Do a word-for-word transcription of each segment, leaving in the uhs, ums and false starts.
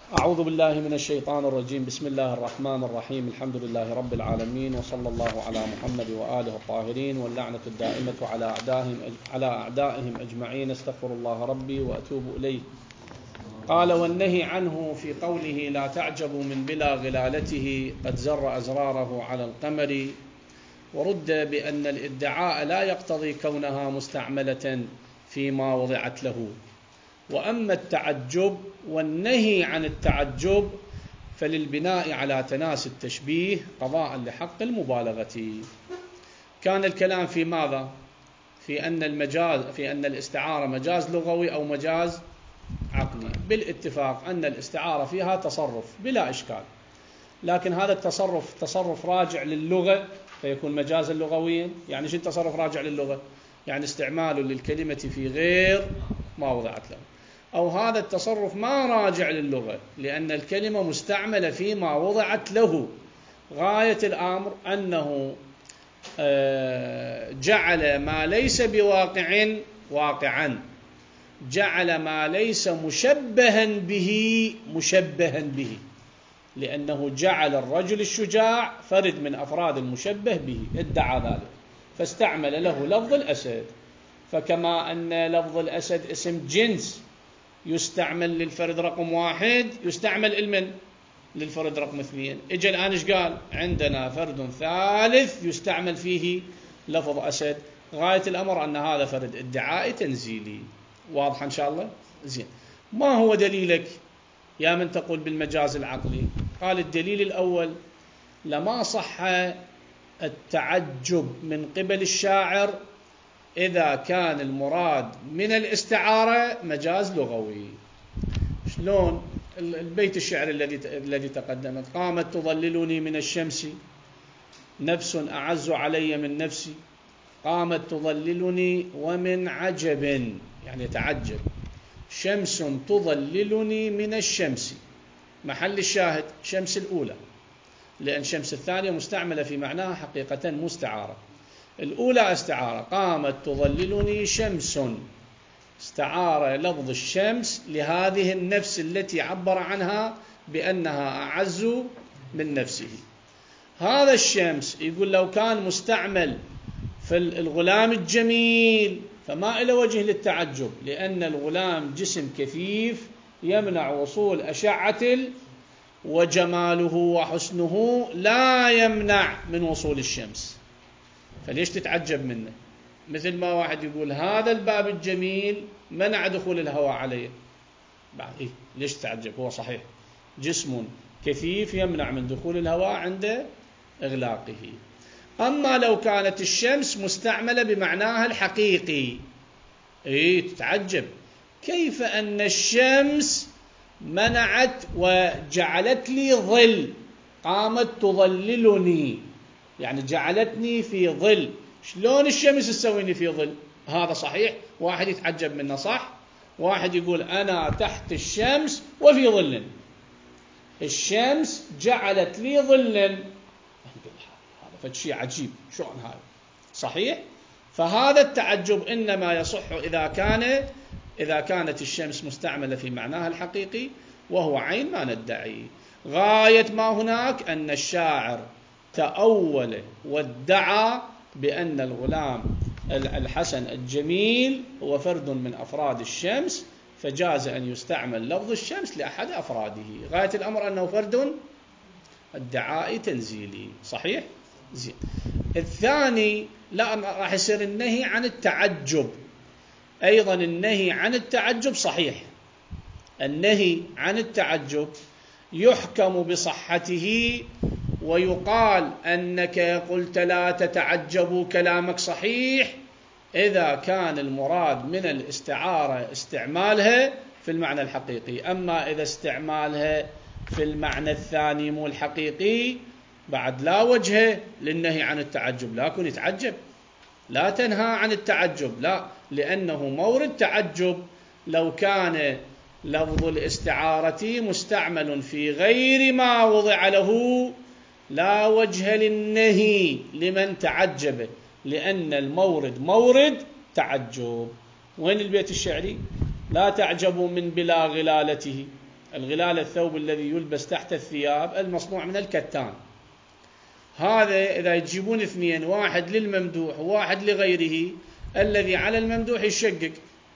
أعوذ بالله من الشيطان الرجيم. بسم الله الرحمن الرحيم. الحمد لله رب العالمين، وصلى الله على محمد وآله الطاهرين، واللعنة الدائمة على أعدائهم على أعدائهم أجمعين. استغفر الله ربي وأتوب إليه. قال: والنهي عنه في قوله: لا تعجبوا من بلا غلالته قد زر أزراره على القمر. ورد بأن الادعاء لا يقتضي كونها مستعملة فيما وضعت له. وأما التعجب والنهي عن التعجب فللبناء على تناسي التشبيه قضاء لحق المبالغة. كان الكلام في ماذا؟ في أن المجاز في أن الاستعارة مجاز لغوي أو مجاز عقلي. بالاتفاق أن الاستعارة فيها تصرف بلا إشكال، لكن هذا التصرف تصرف راجع للغة فيكون مجازا لغويا. يعني شو التصرف راجع للغة؟ يعني استعماله للكلمة في غير ما وضعت له. أو هذا التصرف ما راجع للغة لأن الكلمة مستعملة فيما وضعت له. غاية الأمر أنه جعل ما ليس بواقع واقعا، جعل ما ليس مشبها به مشبها به، لأنه جعل الرجل الشجاع فرد من أفراد المشبه به، ادعى ذلك فاستعمل له لفظ الأسد. فكما أن لفظ الأسد اسم جنس يستعمل للفرد رقم واحد، يستعمل المن للفرد رقم اثنين. اجى الآن ايش قال؟ عندنا فرد ثالث يستعمل فيه لفظ أسد. غاية الأمر أن هذا فرد ادعائي تنزيلي. واضح إن شاء الله؟ زين. ما هو دليلك يا من تقول بالمجاز العقلي؟ قال: الدليل الأول: لما صح التعجب من قبل الشاعر إذا كان المراد من الاستعارة مجاز لغوي. شلون؟ البيت الشعر الذي الذي تقدمت: قامت تظللني من الشمس نفس أعز علي من نفسي، قامت تظللني ومن عجب، يعني تعجب، شمس تظللني من الشمس. محل الشاهد شمس الأولى، لأن شمس الثانية مستعملة في معناها حقيقة مستعارة. الأولى استعارة، قامت تظللني شمس، استعار لفظ الشمس لهذه النفس التي عبر عنها بأنها أعز من نفسه. هذا الشمس يقول لو كان مستعمل في الغلام الجميل فما إلى وجه للتعجب، لأن الغلام جسم كثيف يمنع وصول أشعة، وجماله وحسنه لا يمنع من وصول الشمس، فليش تتعجب منه؟ مثل ما واحد يقول هذا الباب الجميل منع دخول الهواء عليه، بعد إيه؟ ليش تتعجب؟ هو صحيح جسم كثيف يمنع من دخول الهواء عند إغلاقه. أما لو كانت الشمس مستعملة بمعناها الحقيقي، إيه تتعجب كيف أن الشمس منعت وجعلت لي ظل، قامت تظللني يعني جعلتني في ظل. شلون الشمس تسويني في ظل؟ هذا صحيح واحد يتعجب منه، صح؟ واحد يقول أنا تحت الشمس وفي ظل، الشمس جعلت لي ظلا، هذا فشيء عجيب، شلون هذا؟ صحيح؟ فهذا التعجب إنما يصح إذا كان إذا كانت الشمس مستعملة في معناها الحقيقي، وهو عين ما ندعي. غاية ما هناك أن الشاعر تأول وادعى بأن الغلام الحسن الجميل هو فرد من أفراد الشمس، فجاز أن يستعمل لفظ الشمس لأحد أفراده. غاية الأمر أنه فرد ادعائي تنزيلي. صحيح؟ زين. الثاني لا، راح يصير النهي عن التعجب. أيضا النهي عن التعجب صحيح، النهي عن التعجب يحكم بصحته، ويقال أنك قلت لا تتعجبوا كلامك صحيح إذا كان المراد من الاستعارة استعمالها في المعنى الحقيقي. أما إذا استعمالها في المعنى الثاني مو الحقيقي بعد لا وجه للنهي عن التعجب. لا كن يتعجب، لا تنهى عن التعجب، لا، لأنه مورد تعجب لو كان لفظ الاستعارة مستعمل في غير ما وضع له، لا وجه للنهي لمن تعجب، لأن المورد مورد تعجب. وين البيت الشعري؟ لا تعجبوا من بلا غلالته، الغلال الثوب الذي يلبس تحت الثياب المصنوع من الكتان. هذا إذا يجيبون اثنين، واحد للممدوح وواحد لغيره، الذي على الممدوح يشقق،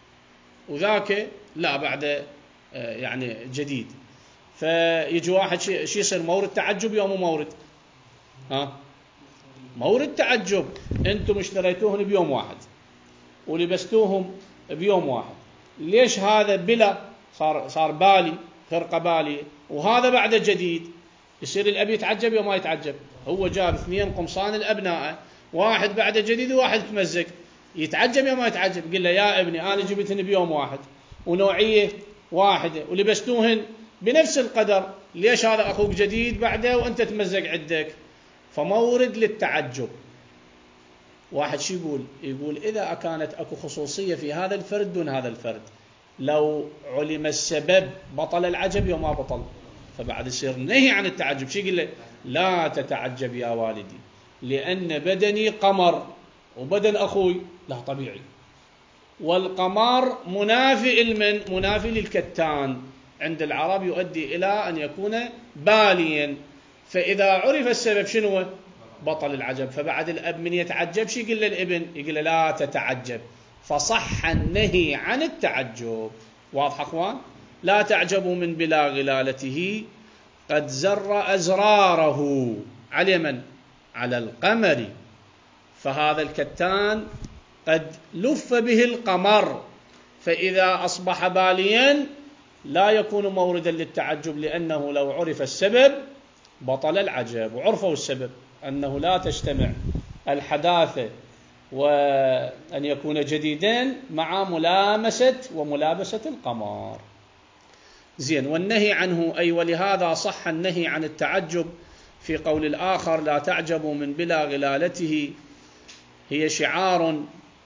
وذاك لا بعد يعني جديد. فيجي واحد شي يصير مورد تعجب يوم مورد، ها مورد تعجب. انتم اشتريتوهن بيوم واحد ولبستوهم بيوم واحد، ليش هذا بلا صار صار بالي خرقه بالي وهذا بعد جديد؟ يصير الأب يتعجب يوم ما يتعجب. هو جاب اثنين قمصان الأبناء، واحد بعد جديد وواحد تمزق، يتعجب يوم ما يتعجب. يقول له يا ابني أنا جبتهن بيوم واحد ونوعية واحدة ولبستوهن بنفس القدر، ليش هذا أخوك جديد بعده وأنت تمزق عندك؟ فمورد للتعجب. واحد شو يقول؟ يقول إذا كانت أكو خصوصية في هذا الفرد دون هذا الفرد، لو علم السبب بطل العجب يوم ما بطل، فبعد يصير نهي عن التعجب. شو يقول له؟ لا تتعجب يا والدي لأن بدني قمر وبدن أخوي لا طبيعي، والقمر منافي المن منافي للكتان عند العرب، يؤدي إلى أن يكون باليا. فإذا عرف السبب شنو؟ بطل العجب. فبعد الأب من يتعجب شو يقول للابن؟ يقول له لا تتعجب. فصح النهي عن التعجب. واضح أخوان؟ لا تعجبوا من بلا غلالته قد زر أزراره على من؟ على القمر. فهذا الكتان قد لف به القمر، فإذا أصبح باليا لا يكون موردا للتعجب، لأنه لو عرف السبب بطل العجب. وعرفوا السبب أنه لا تجتمع الحداثة وأن يكون جديدا مع ملامسة وملابسة القمر. زين. والنهي عنه أي ولهذا صح النهي عن التعجب في قول الآخر لا تعجبوا من بلا غلالته، هي شعار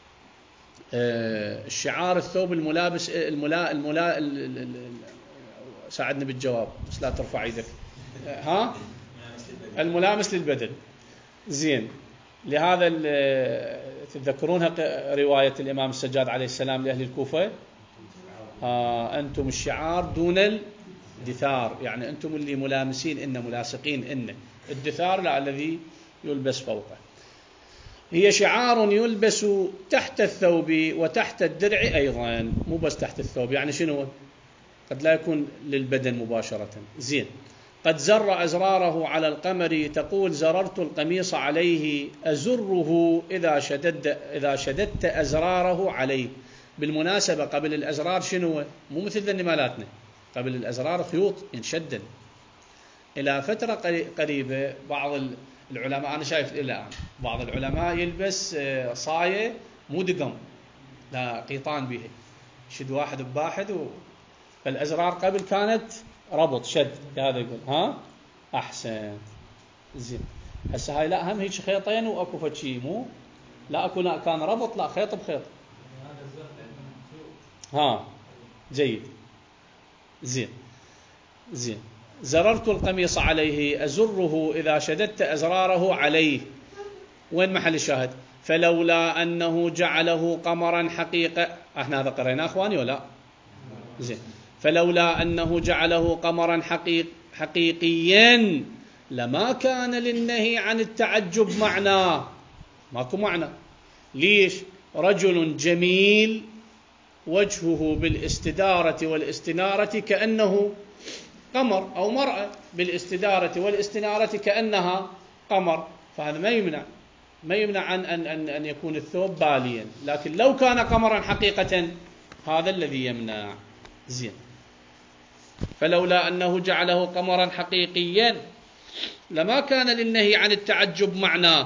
الشعار الثوب الملابس الملا الملا ساعدني بالجواب بس لا ترفع يدك. ها الملامس للبدن. زين. لهذا تتذكرونها رواية الإمام السجاد عليه السلام لأهل الكوفة، آه أنتم الشعار دون الدثار، يعني أنتم اللي ملامسين إن ملاصقين إن الدثار لا الذي يلبس فوقه. هي شعار يلبس تحت الثوب وتحت الدرع أيضا، مو بس تحت الثوب. يعني شنو؟ قد لا يكون للبدن مباشرة. زين. قد زر أزراره على القمر، تقول زررت القميص عليه أزره إذا شددت إذا شددت أزراره عليه. بالمناسبة قبل الأزرار شنو؟ مو مثل ذني مالاتنا، قبل الأزرار خيوط ينشدن. إلى فترة قريبة بعض العلماء، أنا شايف إلى الآن بعض العلماء يلبس صاية مو دقم، لا قيطان به، شد واحد بواحد و... فالأزرار قبل كانت ربط شد هذا يقول ها أحسن. زين. هسه هاي لا هم هيك خيطين وأكو فشي مو لا أكو لا كان ربط لا خيط بخيط. ها جيد. زين. زين. زررت القميص عليه أزره إذا شددت أزراره عليه. وين محل الشاهد؟ فلولا أنه جعله قمرا حقيقة. احنا هذا قرينا أخواني ولا؟ زين. فلولا أنه جعله قمرا حقيق حقيقيا لما كان للنهي عن التعجب معنى. ماكو معنى. ليش؟ رجل جميل وجهه بالاستدارة والاستنارة كأنه قمر، أو مرأة بالاستدارة والاستنارة كأنها قمر، فهذا ما يمنع ما يمنع عن أن, أن, أن يكون الثوب باليا. لكن لو كان قمرا حقيقة هذا الذي يمنع. زين. فلولا أنه جعله قمرا حقيقيا لما كان للنهي عن التعجب معنى،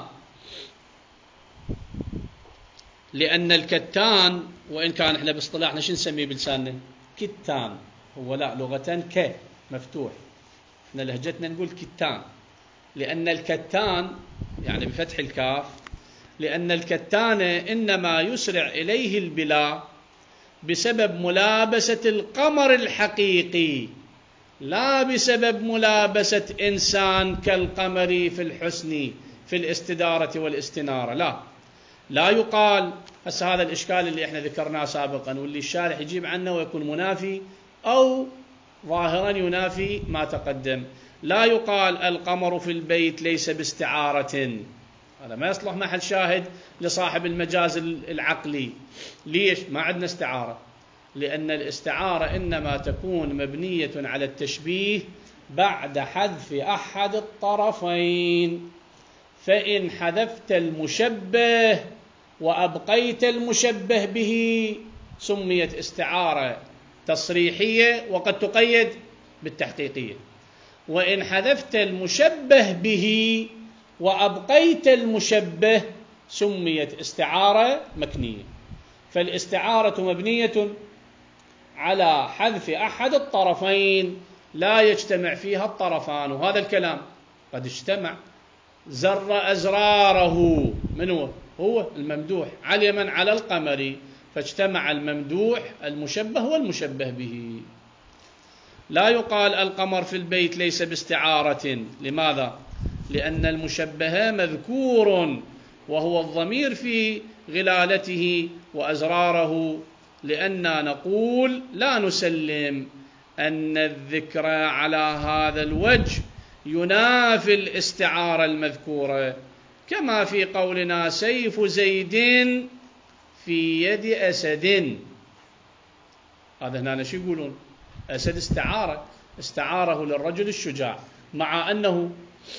لأن الكتان وإن كان احنا باصطلاحنا شو نسميه بلساننا؟ كتان. هو لا لغة ك مفتوح، احنا لهجتنا نقول كتان، لأن الكتان يعني بفتح الكاف، لأن الكتان إنما يسرع إليه البلا بسبب ملابسة القمر الحقيقي، لا بسبب ملابسة إنسان كالقمر في الحسن في الاستدارة والاستنارة. لا لا يقال هسه هذا الإشكال اللي احنا ذكرناه سابقا واللي الشارح يجيب عنه ويكون منافي أو ظاهرا ينافي ما تقدم. لا يقال القمر في البيت ليس باستعارة، هذا ما يصلح محل شاهد لصاحب المجاز العقلي. ليش؟ ما عندنا استعارة، لأن الاستعارة إنما تكون مبنية على التشبيه بعد حذف أحد الطرفين. فإن حذفت المشبه وأبقيت المشبه به سميت استعارة تصريحية وقد تقيد بالتحقيقية. وإن حذفت المشبه به وأبقيت المشبه سميت استعارة مكنية. فالاستعارة مبنية على حذف أحد الطرفين لا يجتمع فيها الطرفان، وهذا الكلام قد اجتمع. زر أزراره، من هو؟ هو الممدوح على من؟ على القمر، فاجتمع الممدوح المشبه والمشبه به. لا يقال القمر في البيت ليس باستعارة. لماذا؟ لأن المشبه مذكور وهو الضمير في غلالته وأزراره، لأننا نقول لا نسلم أن الذكر على هذا الوجه ينافي الاستعارة المذكورة، كما في قولنا سيف زيد في يد أسد. هذا هنا شو يقولون؟ أسد استعارة، استعاره للرجل الشجاع، مع أنه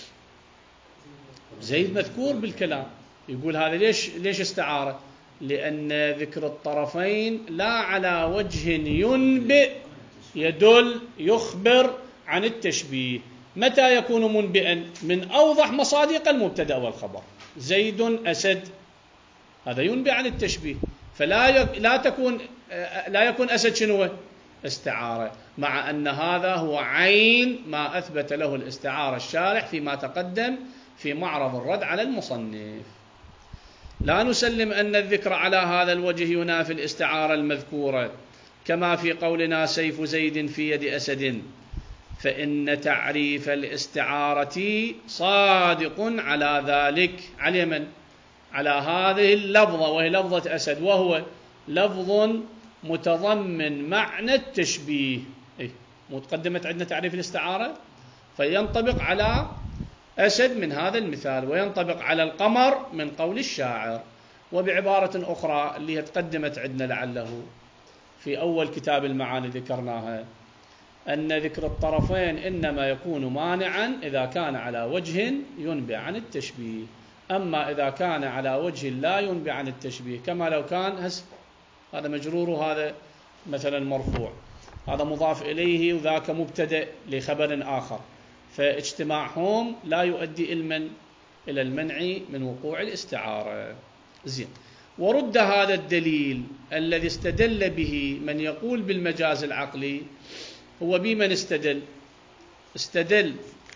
زيد مذكور بالكلام. يقول هذا ليش ليش استعارة؟ لأن ذكر الطرفين لا على وجه ينبئ يدل يخبر عن التشبيه. متى يكون منبئا؟ من أوضح مصادق المبتدأ والخبر. زيد أسد، هذا ينبئ عن التشبيه، فلا يك لا تكون لا يكون أسد شنو؟ استعارة، مع أن هذا هو عين ما أثبت له الاستعارة الشارح فيما تقدم في معرض الرد على المصنف. لا نسلم أن الذكر على هذا الوجه ينافي الاستعارة المذكورة، كما في قولنا سيف زيد في يد أسد، فإن تعريف الاستعارة صادق على ذلك. على من؟ على هذه اللفظة وهي لفظة أسد، وهو لفظ متضمن معنى التشبيه. إيه؟ متقدمة عندنا تعريف الاستعارة، فينطبق على أسد من هذا المثال، وينطبق على القمر من قول الشاعر. وبعبارة أخرى اللي تقدمت عندنا لعله في أول كتاب المعاني ذكرناها، أن ذكر الطرفين إنما يكون مانعا إذا كان على وجه ينبئ عن التشبيه. أما إذا كان على وجه لا ينبئ عن التشبيه، كما لو كان هذا مجرور وهذا مثلا مرفوع، هذا مضاف إليه وذاك مبتدأ لخبر آخر، فاجتماعهم لا يؤدي إلمن إلى المنع من وقوع الاستعارة. زين. ورد هذا الدليل الذي استدل به من يقول بالمجاز العقلي، هو بمن استدل؟ استدل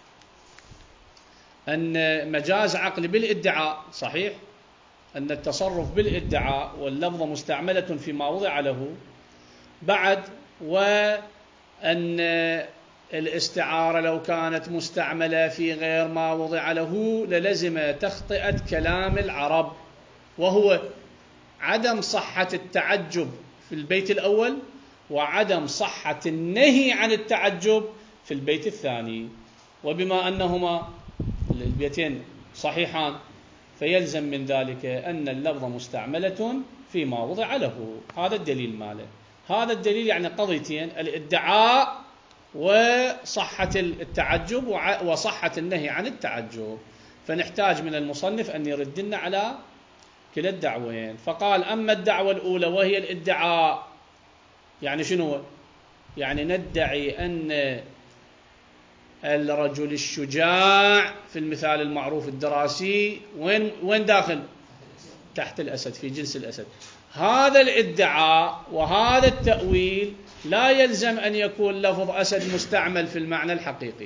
أن مجاز عقلي بالادعاء صحيح، أن التصرف بالادعاء واللفظ مستعملة فيما وضع له بعد، وأن الاستعارة لو كانت مستعملة في غير ما وضع له للزم تخطئة كلام العرب، وهو عدم صحة التعجب في البيت الأول وعدم صحة النهي عن التعجب في البيت الثاني. وبما أنهما البيتين صحيحان فيلزم من ذلك أن اللفظ مستعملة فيما وضع له. هذا الدليل ماله. هذا الدليل يعني قضيتين: الادعاء وصحة التعجب وصحة النهي عن التعجب. فنحتاج من المصنف أن يردنا على كلا الدعوين. فقال: أما الدعوة الأولى وهي الادعاء، يعني شنو؟ يعني ندعي أن الرجل الشجاع في المثال المعروف الدراسي وين وين داخل؟ تحت الأسد، في جنس الأسد. هذا الادعاء وهذا التأويل لا يلزم أن يكون لفظ أسد مستعمل في المعنى الحقيقي.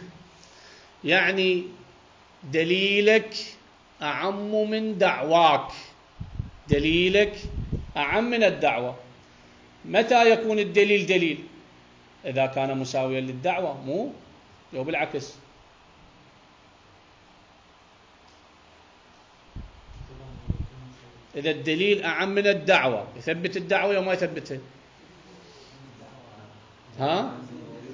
يعني دليلك أعم من دعواك، دليلك أعم من الدعوة. متى يكون الدليل دليل؟ إذا كان مساويا للدعوة، مو لو بالعكس. إذا الدليل أعم من الدعوة يثبت الدعوة وما يثبتها؟ ها؟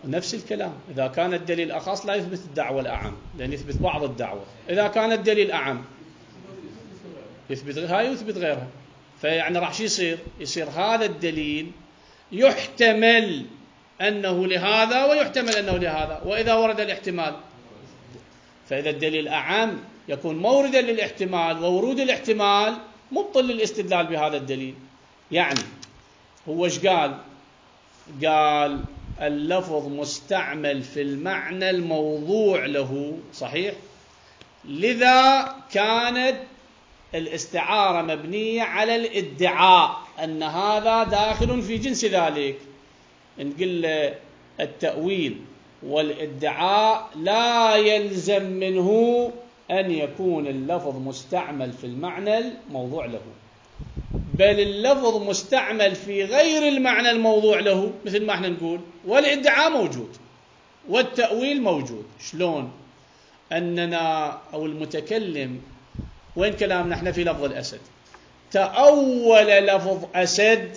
نفس الكلام، إذا كان الدليل أخص لا يثبت الدعوة الأعم، لأن يثبت بعض الدعوة. إذا كان الدليل أعم يثبت هاي ويثبت غيرها. فيعني راح شو يصير؟ يصير هذا الدليل يحتمل أنه لهذا ويحتمل أنه لهذا، وإذا ورد الاحتمال، فإذا الدليل أعم يكون موردا للاحتمال، وورود الاحتمال مبطل للاستدلال بهذا الدليل. يعني هو ايش قال؟ قال اللفظ مستعمل في المعنى الموضوع له، صحيح؟ لذا كانت الاستعارة مبنية على الادعاء أن هذا داخل في جنس ذلك. نقول التأويل والادعاء لا يلزم منه أن يكون اللفظ مستعمل في المعنى الموضوع له، بل اللفظ مستعمل في غير المعنى الموضوع له، مثل ما احنا نقول والادعاء موجود والتأويل موجود. شلون؟ أننا أو المتكلم، وين كلامنا احنا في لفظ الأسد، تأول لفظ أسد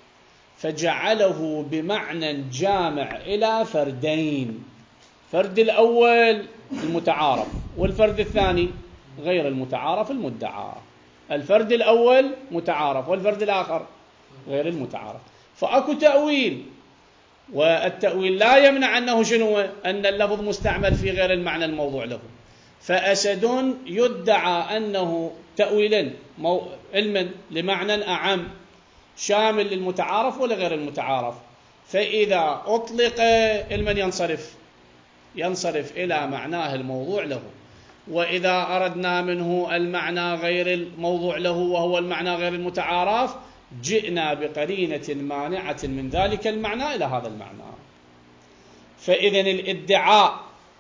فجعله بمعنى جامع إلى فردين، فرد الأول المتعارف، والفرد الثاني غير المتعارف المدعى. الفرد الأول متعارف والفرد الآخر غير المتعارف، فأكو تأويل، والتأويل لا يمنع أنه شنو؟ أن اللفظ مستعمل في غير المعنى الموضوع له. فأسد يدعى أنه تأويلا علما لمعنى أعم شامل للمتعارف ولا غير المتعارف، فإذا أطلق علما ينصرف ينصرف إلى معناه الموضوع له. وإذا أردنا منه المعنى غير الموضوع له وهو المعنى غير المتعارف، جئنا بقرينة مانعة من ذلك المعنى إلى هذا المعنى. فإذن الادعاء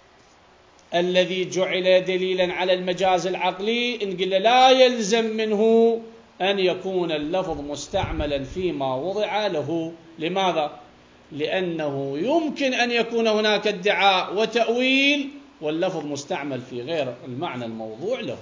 الذي جعل دليلا على المجاز العقلي نقول لا يلزم منه أن يكون اللفظ مستعملا فيما وضع له. لماذا؟ لأنه يمكن أن يكون هناك ادعاء وتأويل واللفظ مستعمل في غير المعنى الموضوع له.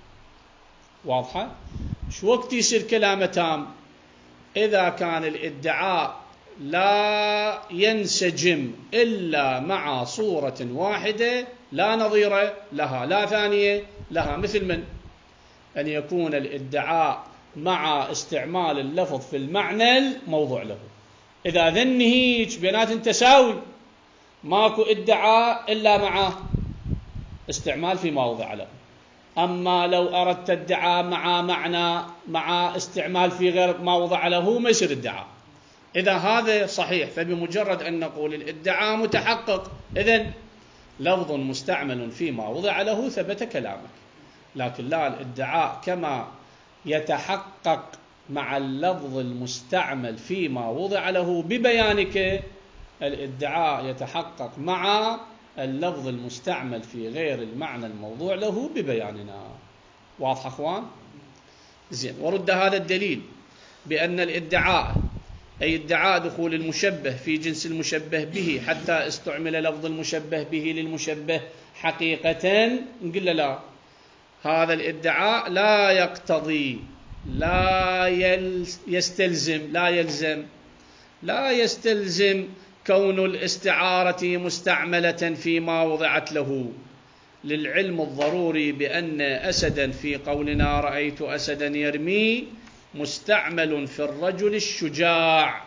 واضحة؟ شو وقت يصير كلامه تام؟ إذا كان الادعاء لا ينسجم إلا مع صورة واحدة لا نظير لها لا ثانية لها. مثل من؟ أن يكون الادعاء مع استعمال اللفظ في المعنى الموضوع له. إذا ذن هيج بينات تساوي، ماكو ادعاء إلا مع استعمال في موضع له. أما لو أردت ادعاء مع معنى مع استعمال في غير ما وضع له ما يصير ادعاء. إذا هذا صحيح فبمجرد أن نقول الادعاء متحقق، إذن لفظ مستعمل فيما وضع له ثبت كلامك. لكن لا، الادعاء كما يتحقق مع اللفظ المستعمل فيما وضع له ببيانك، الادعاء يتحقق مع اللفظ المستعمل في غير المعنى الموضوع له ببياننا. واضح أخوان؟ زين. ورد هذا الدليل بأن الادعاء أي ادعاء دخول المشبه في جنس المشبه به حتى استعمل لفظ المشبه به للمشبه حقيقة، نقول لا، هذا الادعاء لا يقتضي لا يستلزم لا يلزم لا يستلزم كون الاستعارة مستعملة فيما وضعت له، للعلم الضروري بأن أسدا في قولنا رأيت أسدا يرمي مستعمل في الرجل الشجاع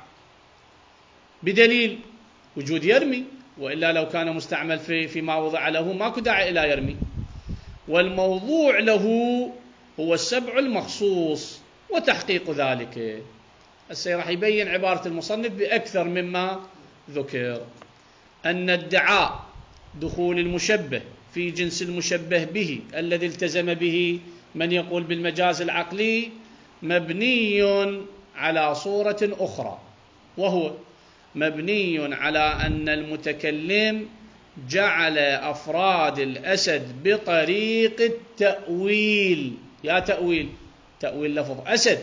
بدليل وجود يرمي، وإلا لو كان مستعمل في فيما وضع له ماكو داعي إلى يرمي. والموضوع له هو السبع المخصوص وتحقيق ذلك. هسه راح يبين عبارة المصنف بأكثر مما ذكر أن ادعاء دخول المشبه في جنس المشبه به الذي التزم به من يقول بالمجاز العقلي مبني على صورة أخرى، وهو مبني على أن المتكلم جعل أفراد الأسد بطريق التأويل. يا تأويل تأويل لفظ أسد،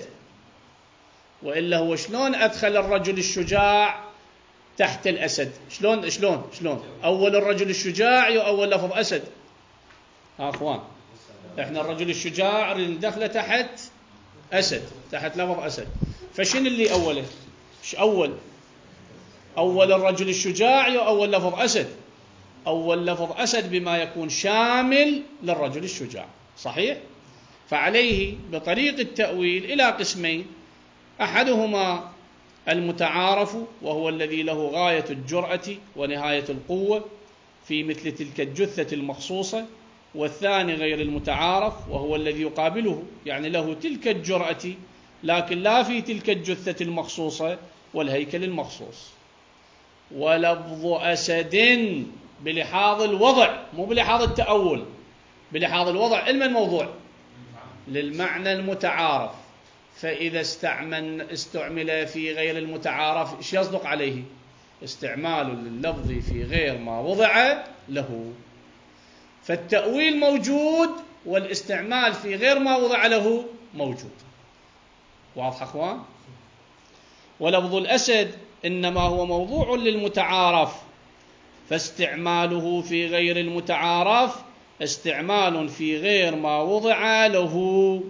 وإلا هو شلون أدخل الرجل الشجاع تحت الأسد؟ شلون شلون شلون أول الرجل الشجاع يؤول لفظ أسد؟ ها أخوان، إحنا الرجل الشجاع ندخله تحت أسد، تحت لفظ أسد. فشن اللي أوله؟ ش أول أول الرجل الشجاع أول لفظ أسد، أول لفظ أسد بما يكون شامل للرجل الشجاع، صحيح؟ فعليه بطريق التأويل إلى قسمين: أحدهما المتعارف وهو الذي له غاية الجرأة ونهاية القوة في مثل تلك الجثة المخصوصة، والثاني غير المتعارف وهو الذي يقابله، يعني له تلك الجرأة لكن لا في تلك الجثة المخصوصة والهيكل المخصوص. ولفظ أسد بلحاظ الوضع، مو بلحاظ التأول، بلحاظ الوضع علم الموضوع للمعنى المتعارف، فإذا استعمل استعمل في غير المتعارف إيش يصدق عليه؟ استعمال اللفظ في غير ما وضع له. فالتأويل موجود والاستعمال في غير ما وضع له موجود. واضح أخوان؟ ولفظ الأسد إنما هو موضوع للمتعارف، فاستعماله في غير المتعارف استعمال في غير ما وضع له،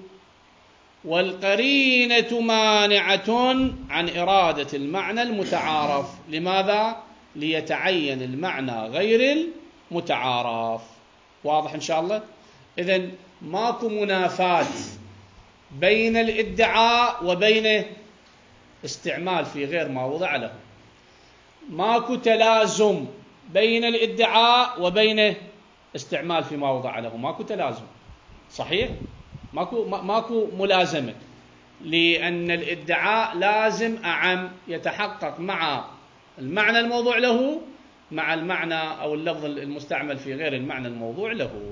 والقرينة مانعة عن إرادة المعنى المتعارف. لماذا؟ ليتعين المعنى غير المتعارف. واضح إن شاء الله؟ إذن ماكو منافاة بين الادعاء وبين استعمال في غير ما وضع له، ماكو تلازم بين الادعاء وبين استعمال في ما وضع له، ماكو تلازم، صحيح؟ ماكو ماكو ملازمة، لأن الادعاء لازم أعم يتحقق مع المعنى الموضوع له مع المعنى أو اللفظ المستعمل في غير المعنى الموضوع له.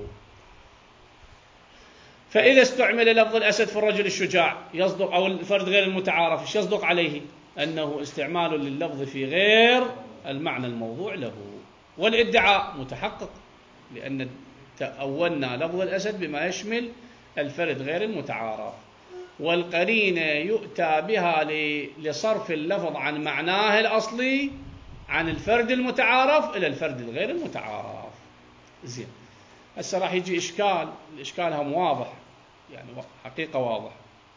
فإذا استعمل لفظ الأسد في الرجل الشجاع يصدق، أو الفرد غير المتعارف، ايش يصدق عليه؟ أنه استعمال لللفظ في غير المعنى الموضوع له، والادعاء متحقق لأن تأولنا لفظ الأسد بما يشمل الفرد غير المتعارف. والقرينة يؤتى بها لصرف اللفظ عن معناه الأصلي عن الفرد المتعارف إلى الفرد الغير المتعارف. زين، هسه راح يجي إشكال، الإشكال هم واضح، يعني حقيقة واضح.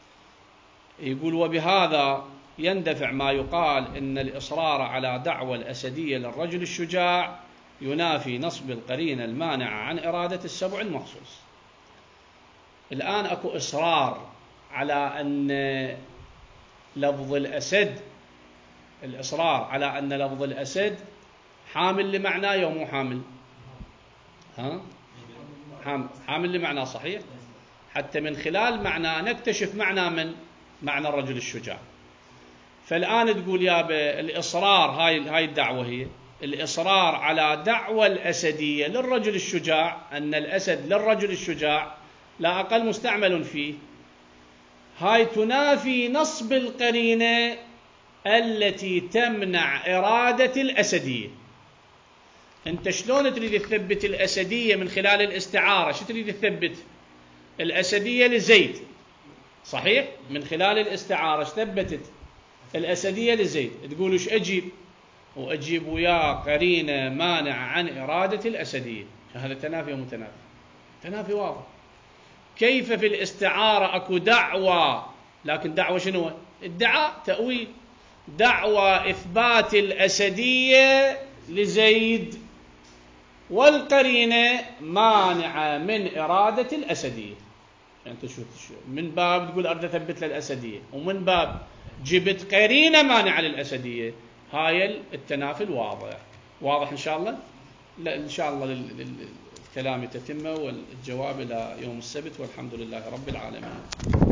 يقول: وبهذا يندفع ما يقال إن الإصرار على دعوى الأسدية للرجل الشجاع ينافي نصب القرينة المانعة عن إرادة السبع المخصوص. الآن أكو إصرار على أن لفظ الأسد، الإصرار على أن لفظ الأسد حامل لمعناه يوم مو حامل؟ ها؟ حامل لمعنى، صحيح؟ حتى من خلال معنى نكتشف معنى من معنى الرجل الشجاع. فالآن تقول يا الإصرار، هاي هاي الدعوة هي الإصرار على دعوى الأسدية للرجل الشجاع، أن الأسد للرجل الشجاع لا أقل مستعمل فيه، هاي تنافي نصب القرينة التي تمنع إرادة الأسدية. أنت شلون تريد تثبت الأسدية من خلال الاستعارة؟ شو تريد تثبت؟ الأسدية لزيد، صحيح؟ من خلال الاستعارة ثبتت الأسدية لزيد، تقول ايش أجيب؟ وأجيب وياه قرينة مانع عن إرادة الأسدية. هذا تنافي ومتنافي، تنافي واضح. كيف في الاستعارة أكو دعوة، لكن دعوة شنو؟ ادعاء، تأويل، دعوة إثبات الأسدية لزيد، والقرينة مانعة من إرادة الأسدية. يعني أنت شو من باب تقول أريد أثبت للأسدية، ومن باب جبت قرينة مانعة للأسدية. هاي التنافي الواضح. واضح إن شاء الله؟ لا إن شاء الله الكلام يتم والجواب إلى يوم السبت، والحمد لله رب العالمين.